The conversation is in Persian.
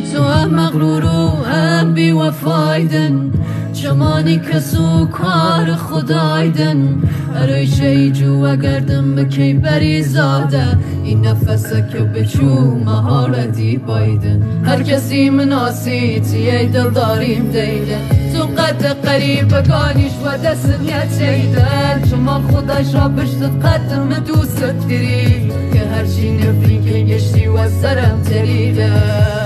تو هم مغرور و هم بی وفایدن، چمانی کسو کار خدایدن. هریشه ای جو اگردم بکی بری زاده، این نفسه که بچو مهارتی بایدن. هر کسی مناسی تیه دل داریم دیدن، تو قد قریب بگانیش و دست نیتیدن. چما خودش را بشتد قدم دوست داری، که هرچی نفری که گشتی و سرم تریده.